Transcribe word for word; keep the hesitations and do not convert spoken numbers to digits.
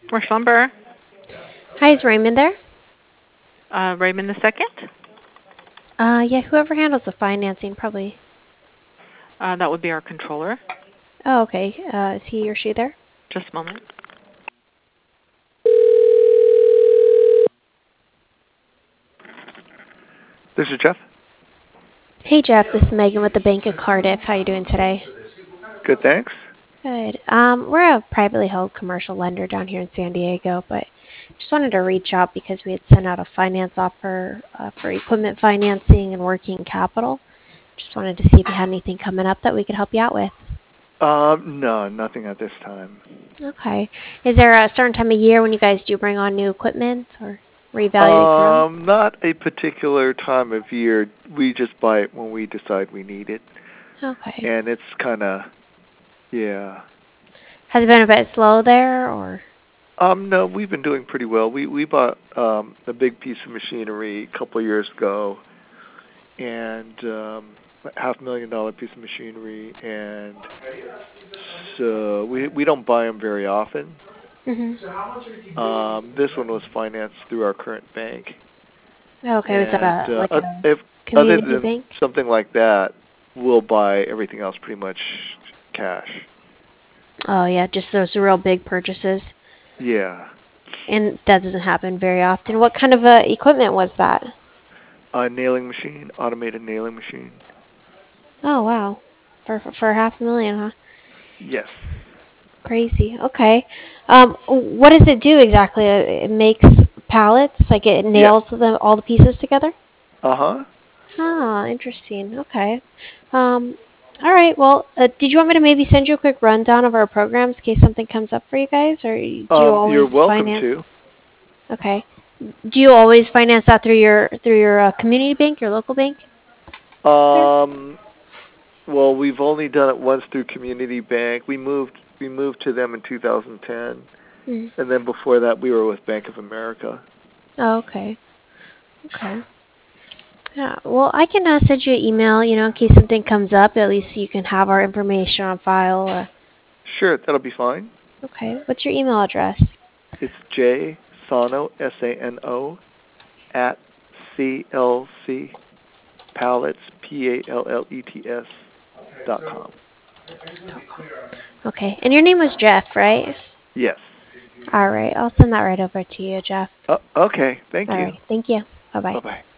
Rush Lumber. Hi, is Raymond there? Uh, Raymond the second. Uh, yeah, whoever handles the financing, probably. Uh, that would be our controller. Oh, okay. Uh, is he or she there? Just a moment. This is Jeff. Hey, Jeff. This is Megan with the Bank of Cardiff. How you doing today? Good, thanks. Good. Um, we're a privately held commercial lender down here in San Diego, but just wanted to reach out because we had sent out a finance offer uh, for equipment financing and working capital. Just wanted to see if you had anything coming up that we could help you out with. Um, no, nothing at this time. Okay. Is there a certain time of year when you guys do bring on new equipment or reevaluate your own? Um, not a particular time of year. We just buy it when we decide we need it, Okay. and it's kind of, yeah. Has it been a bit slow there, or? Um, no, we've been doing pretty well. We we bought um a big piece of machinery a couple of years ago, and um, a half million dollar piece of machinery, and so we we don't buy them very often. Mhm. Um, this one was financed through our current bank. Okay, was that And a uh, like oth- a if other community than bank? something like that, we'll buy everything else pretty much cash. Oh yeah, just those real big purchases, Yeah. and that doesn't happen very often. What kind of uh, equipment was that? A nailing machine, automated nailing machine. Oh wow, for for half a million, huh? Yes. Crazy. Okay. Um, what does it do exactly? Uh, It makes pallets, like it Yeah. nails them all the pieces together. Uh-huh. Ah, interesting. Okay. Um, all right. Well, uh, did you want me to maybe send you a quick rundown of our programs in case something comes up for you guys, or do you Um, always you're welcome finance? to. Okay. Do you always finance that through your through your uh, community bank, your local bank? There. Um, well, we've only done it once through Community Bank. We moved we moved to them in two thousand ten, Mm. and then before that we were with Bank of America. Oh, okay. Okay. Yeah. Well, I can uh, send you an email, you know, in case something comes up. At least you can have our information on file. Uh, Sure, that'll be fine. okay. What's your email address? It's J Sano S A N O at C L C Pallets, P A L L E T S dot com. Okay. And your name was Jeff, right? Yes. All right. I'll send that right over to you, Jeff. Uh, okay. Thank All you. right. Thank you. Bye bye. Bye bye.